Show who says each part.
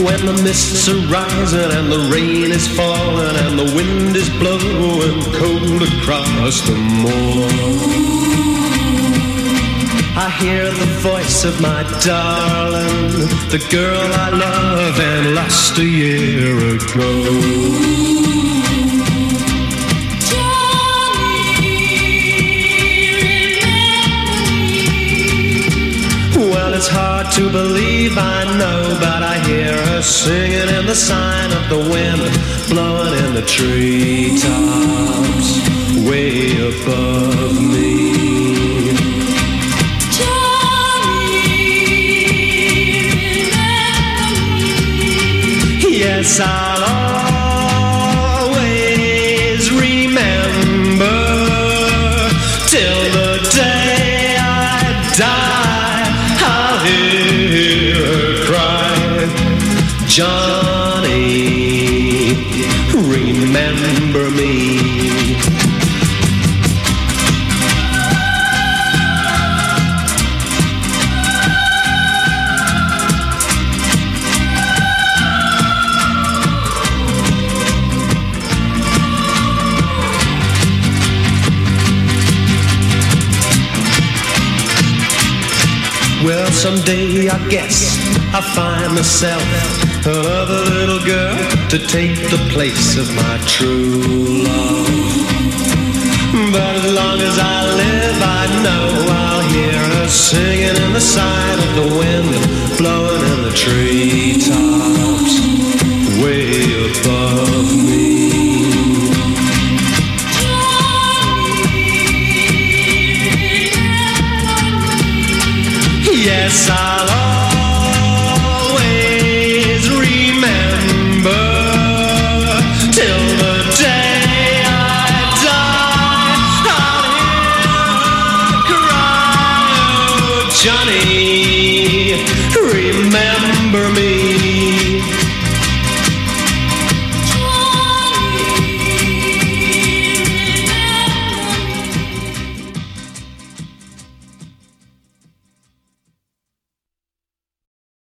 Speaker 1: When the mists are rising and the rain is falling and the wind is blowing cold across the moor, I hear the voice of my darling, the girl I love and lost a year ago. Well, it's hard to believe, I know, but I hear her singing in the sign of the wind, blowing in the treetops, way above me. Yes, I'll always remember till the day I die. I'll hear her cry, Johnny, remember me. Well, someday I guess I'll find myself another little girl to take the place of my true love. But as long as I live, I know I'll hear her singing in the sign of the wind, blowing in the treetops, way above me. Yes, I'll always remember till the day I die. I'll hear her cry, oh, Johnny, remember me.